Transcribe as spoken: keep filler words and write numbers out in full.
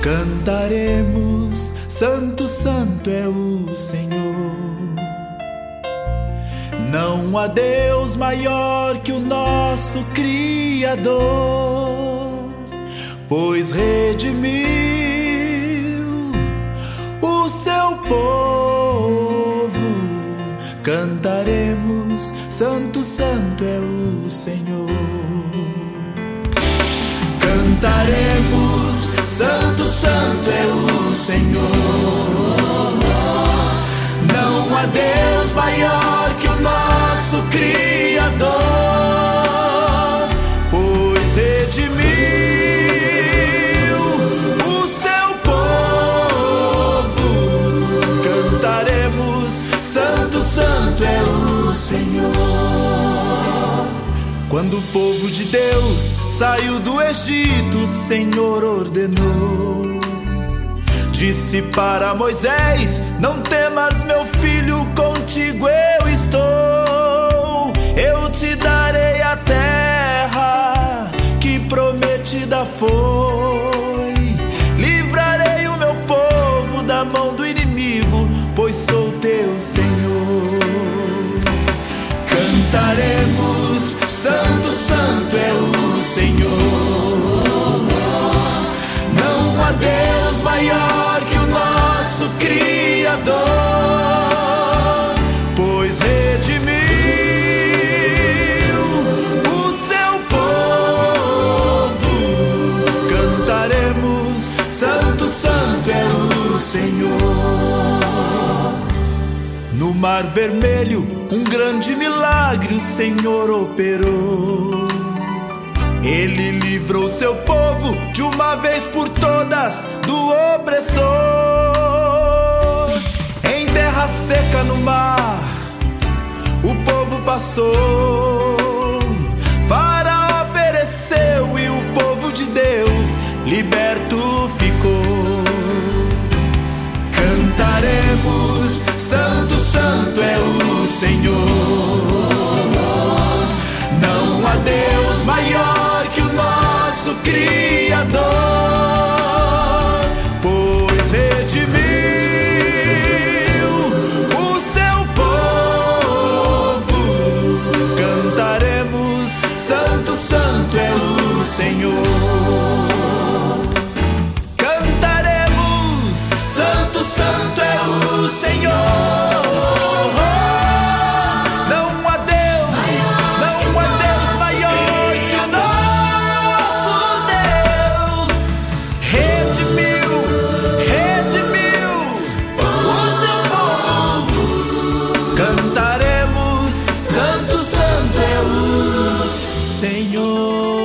Cantaremos, Santo, Santo é o Senhor. Não há Deus maior que o nosso Criador, pois redimiu o seu povo. Cantaremos, Santo, Santo é o Senhor. Cantaremos, Santo, Santo é o Senhor. Não há Deus maior que o nosso Criador, pois redimiu o seu povo. Cantaremos, Santo, Santo é o Senhor. Quando o povo de Deus saiu do Egito, o Senhor ordenou. Disse para Moisés: não temas, meu filho, contigo eu estou. Eu te darei a terra que prometida foi. Livrarei o meu povo da mão do inimigo, pois sou teu Senhor. Cantaremos, Santo, Santo é o Senhor. Não há Deus maior que o nosso Criador, pois redimiu o seu povo. Cantaremos, Santo, Santo é o Senhor. No Mar Vermelho, um grande milagre o Senhor operou. Ele livrou seu povo de uma vez por todas do opressor. Em terra seca no mar, o povo passou. Faraó pereceu e o povo de Deus liberto ficou. Cantaremos, Santo, Santo é o Senhor. Não há Deus maior que o nosso Criador, pois redimiu o seu povo. Cantaremos, Santo, Santo é o Senhor. Cantaremos, Santo, Santo é o Senhor. Cantaremos, Santo, Santo é o Senhor.